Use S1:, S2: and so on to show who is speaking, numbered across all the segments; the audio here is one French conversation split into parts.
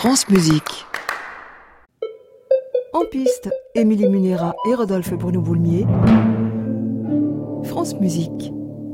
S1: France Musique.
S2: En piste, Émilie Munera et Rodolphe Bruno-Boulmier. France Musique.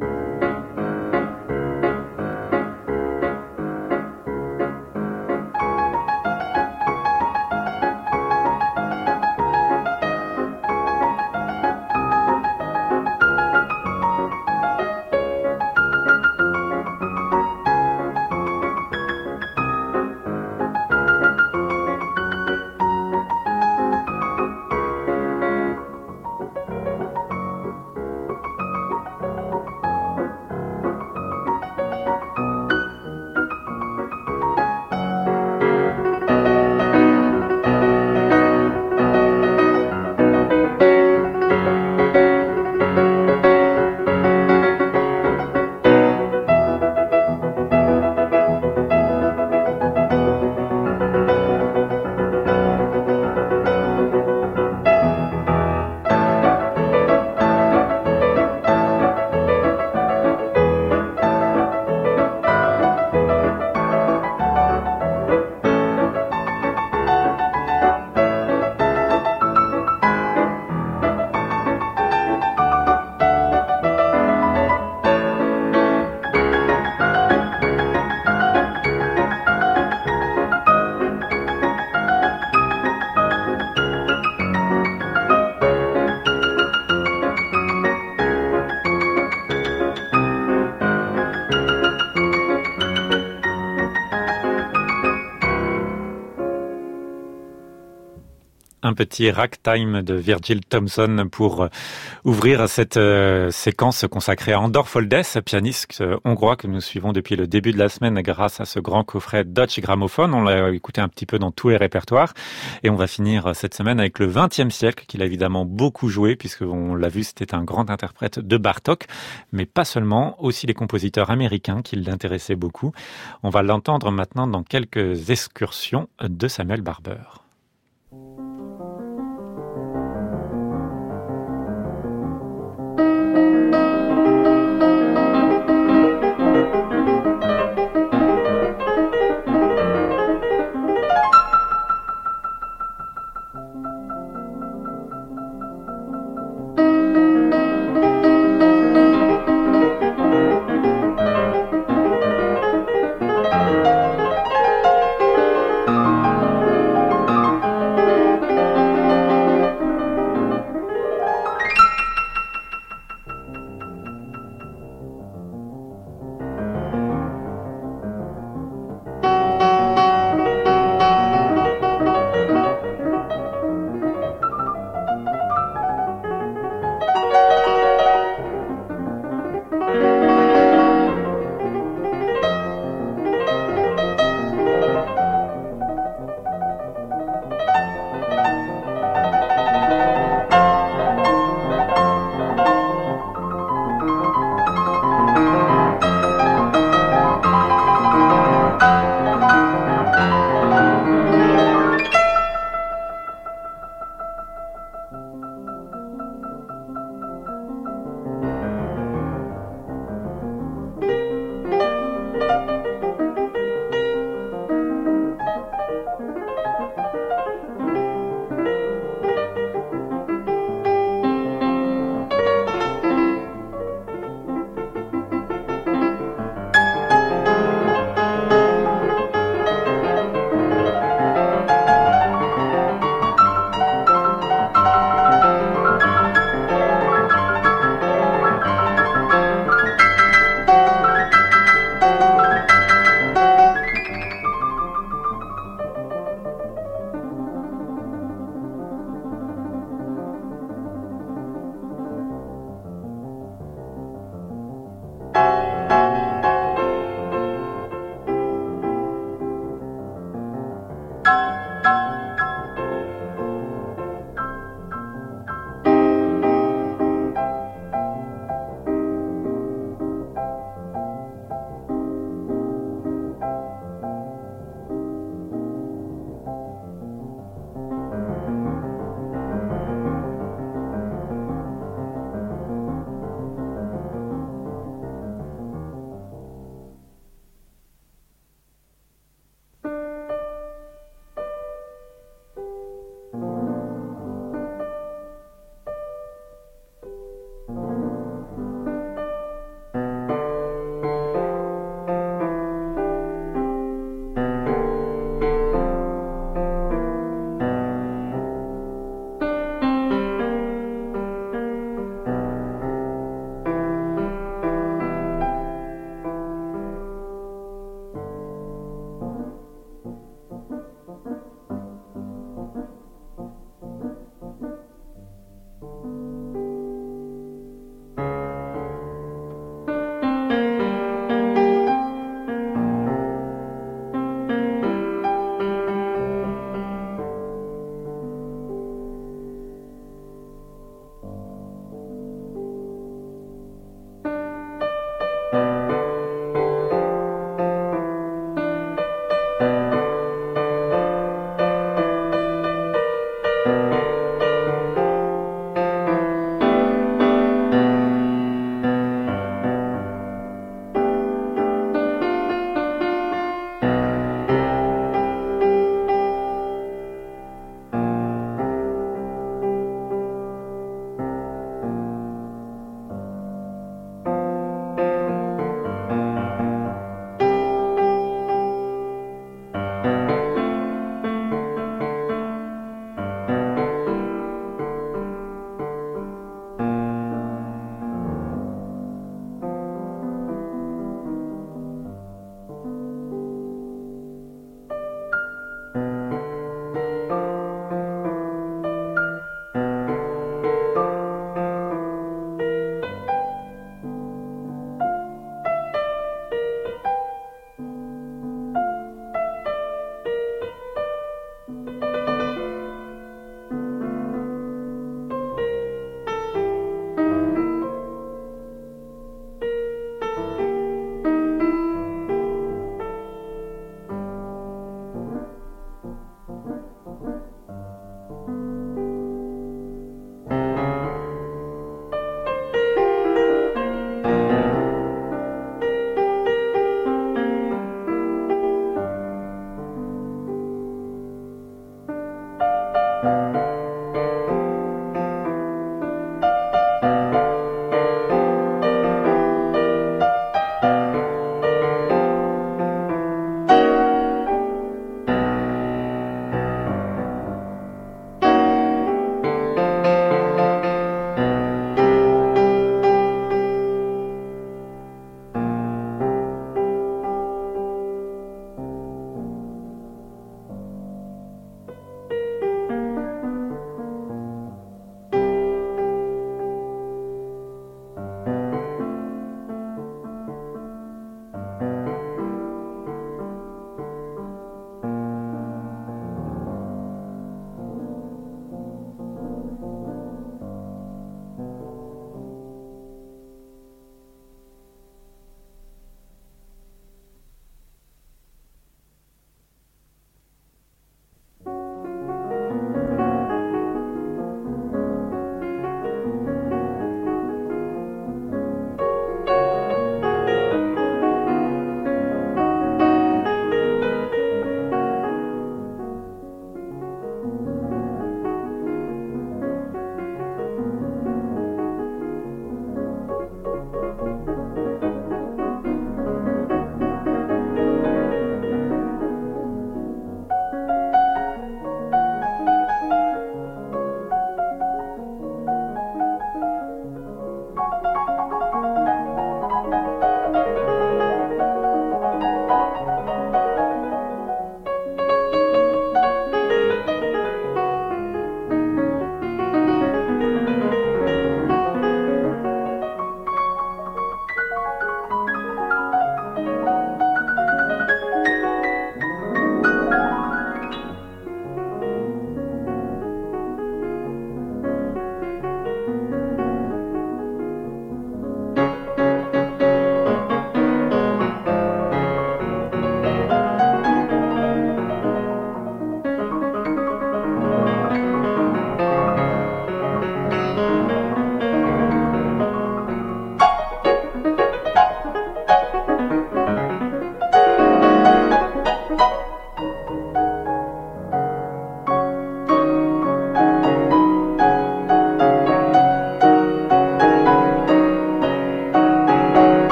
S3: Un petit ragtime de Virgil Thomson pour ouvrir cette séquence consacrée à Andor Foldes, pianiste hongrois que nous suivons depuis le début de la semaine grâce à ce grand coffret Deutsche Grammophon. On l'a écouté un petit peu dans tous les répertoires et on va finir cette semaine avec le XXe siècle qu'il a évidemment beaucoup joué puisqu'on l'a vu, c'était un grand interprète de Bartók, mais pas seulement, aussi les compositeurs américains qui l'intéressaient beaucoup. On va l'entendre maintenant dans quelques excursions de Samuel Barber.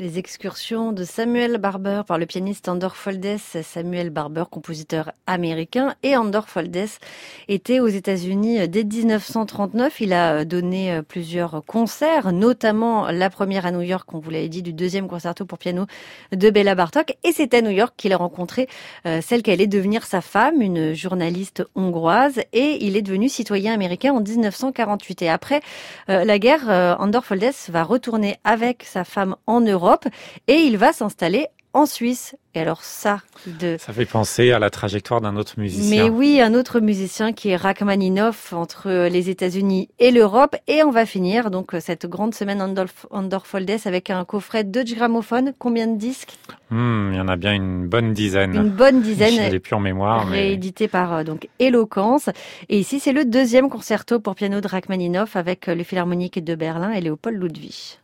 S1: Les excursions de Samuel Barber par le pianiste Andor Foldes. Samuel Barber, compositeur américain, et Andor Foldes était aux États-Unis dès 1939. Il a donné plusieurs concerts, notamment la première à New York, on vous l'avait dit, du deuxième concerto pour piano de Béla Bartók. Et c'est à New York qu'il a rencontré celle qui allait devenir sa femme, une journaliste hongroise, et il est devenu citoyen américain en 1948. Et après la guerre, Andor Foldes va retourner avec sa femme en Europe et il va s'installer en Suisse. Et alors ça
S3: fait penser à la trajectoire d'un autre musicien.
S1: Mais oui, un autre musicien qui est Rachmaninoff entre les États-Unis et l'Europe. Et on va finir donc cette grande semaine Andor Foldes avec un coffret Deutsche Grammophon. Combien de disques ?
S3: Il y en a bien une bonne dizaine.
S1: Une bonne dizaine.
S3: Je l'ai plus en mémoire.
S1: Réédité par donc Eloquence. Et ici, c'est le deuxième concerto pour piano de Rachmaninoff avec le Philharmonique de Berlin et Léopold Ludwig.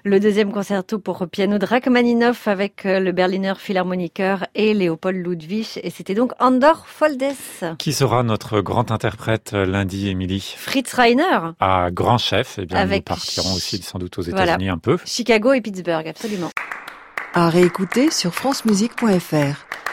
S1: Le deuxième concerto pour piano de Rachmaninoff avec le Berliner Philharmoniker et Léopold Ludwig. Et c'était donc Andor Foldes.
S3: Qui sera notre grand interprète lundi, Émilie?
S1: Fritz Reiner.
S3: Ah, grand chef. Eh bien,
S1: avec
S3: nous partirons aussi sans doute aux États-Unis un peu.
S1: Chicago et Pittsburgh, absolument.
S2: À réécouter sur francemusique.fr.